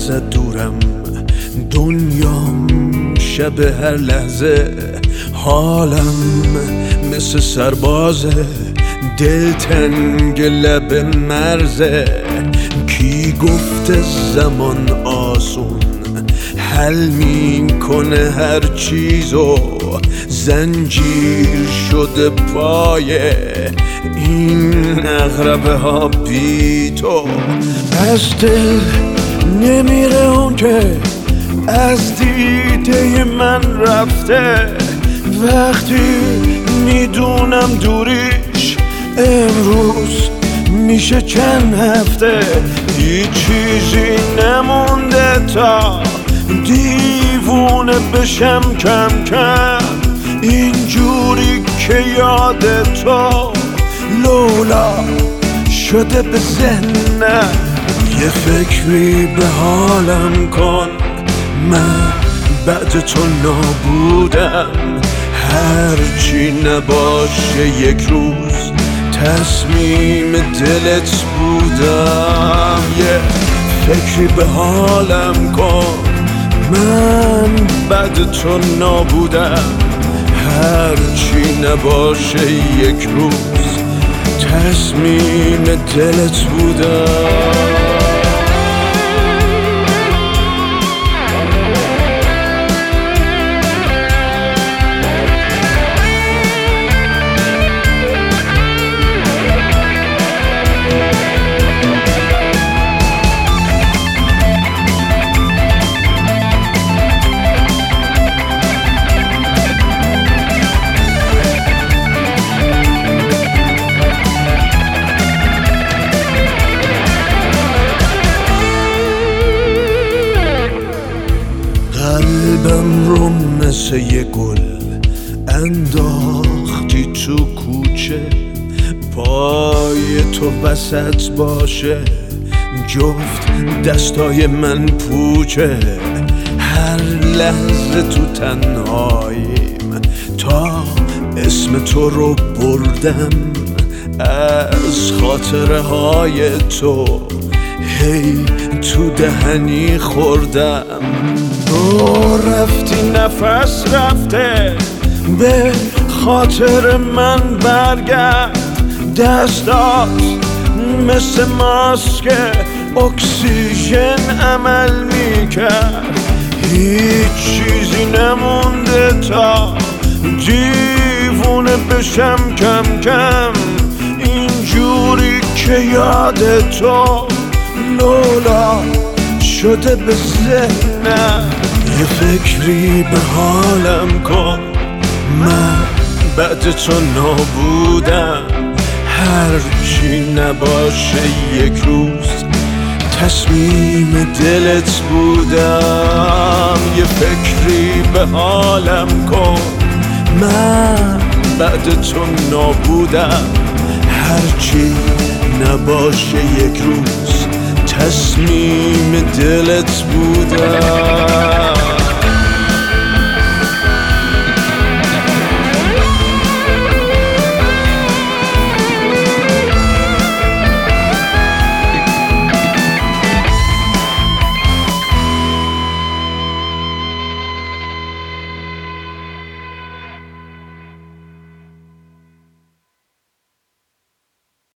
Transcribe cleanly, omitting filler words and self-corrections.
ازت دورم، دنیام شب هر لحظه، حالم مثل سربازه، دلتنگ لب مرزه. کی گفته زمان آسون حل میکنه هر چیزو، زنجیر شده پای این اغربه ها بی تو. از دل نمیره اون که از دیده من رفته، وقتی میدونم دوریش امروز میشه چند هفته. هیچ چیزی نمونده تا دیوونه بشم کم کم، اینجوری که یاد تو لولا شده به ذهنم. یه فکری به حالم کن، من بعد تو نابودم، هرچی نباشه یک روز تصمیم دلت بودم. یه فکری به حالم کن، من بعد تو نابودم، هرچی نباشه یک روز تصمیم دلت بودم. قلبم رو مثل یه گل انداختی تو کوچه، پای تو وسط باشه جفت دستای من پوچه. هر لحظه تو تنهاییم تا اسم تو رو بردم، از خاطره های تو هی تو دهنی خوردم. تو رفتی نفس رفته، به خاطر من برگرد، دستات مثل ماسک اکسیژن عمل میکرد. هیچ چیزی نمونده تا دیوونه بشم کم کم، اینجوری که یاد تو لولا شده به ذهنم. یه فکری به حالم کن، من بعد تو نابودم، هرچی نباشه یک روز تصمیم دلت بودم. یه فکری به حالم کن، من بعد تو نابودم، هرچی نباشه یک روز تصمیم دلت بودم.